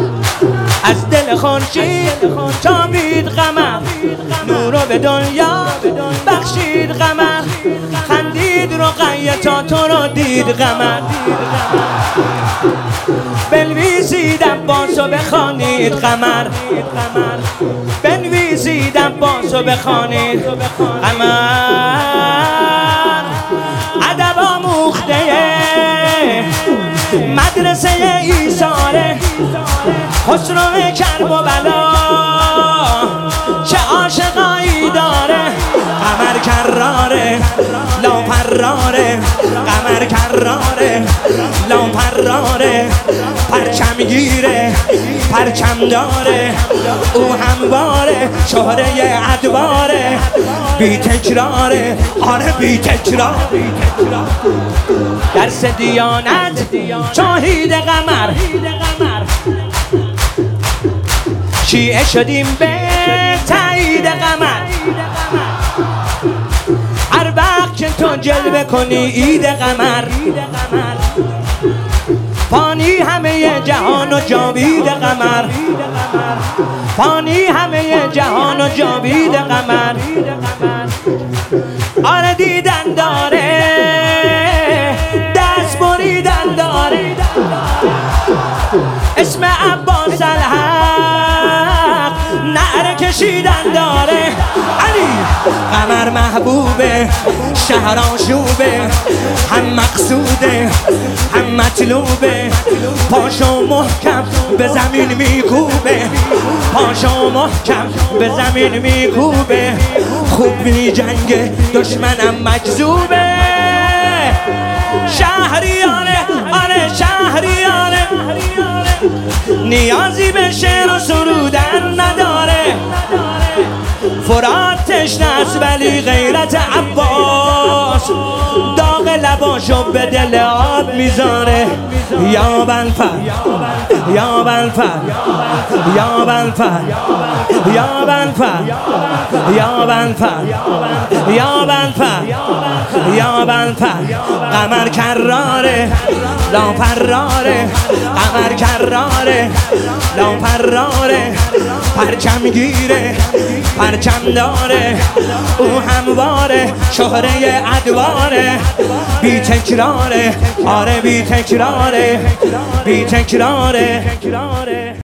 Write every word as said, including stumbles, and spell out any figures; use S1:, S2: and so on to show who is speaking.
S1: از دل خورشید تابید قمر، نورو به دنیا بخشید قمر، خندید رقیه تا تو رو دید قمر، بنویسید عباسو بخوانید قمر، بنویسید عباسو بخوانید قمر. ادب آموخته مدرسه ایثاره، خسرو کرب و بلا چه عاشقایی داره، قمر کراره لاپراره، قمر کراره لاپراره، پرچم گیره پرچم داره، او همواره شهره ادواره، بی تکراره آره بی تکرار. درس دیانت شاهید قمر، شیعه شدیم به تایید قمر، هر وقت که تو جلوه کنی عید قمر، فانی همه جهان و جاوید قمر، فانی همه جهان و جاوید قمر. آره دیدن داره دست بریدن داره، اسم عباس الحق نعره کشیدن داره. علی قمر محبوبه شهر آشوبه، هم مقصوده هم مطلوبه، پاشو محکم به زمین میکوبه، پاشو محکم به زمین میکوبه، خوب می جنگه دشمنم مجذوبه. شهریانه آره شهریانه، نیازی به شعر و سرودن نداره، فرات تشنه است ولی غیرت عباس داغ لباشو به دل آب میذاره. یا بلفر یا بلفر یا بلفر یا بلفر یا بلفر یا بلفر یا بلفر، قمر کراره لاپراره، قمر کراره لاپراره، پرچم گیره پرچم داره، او همواره شهره ادواره، بی تکراره آره بی تکراره بی تکراره.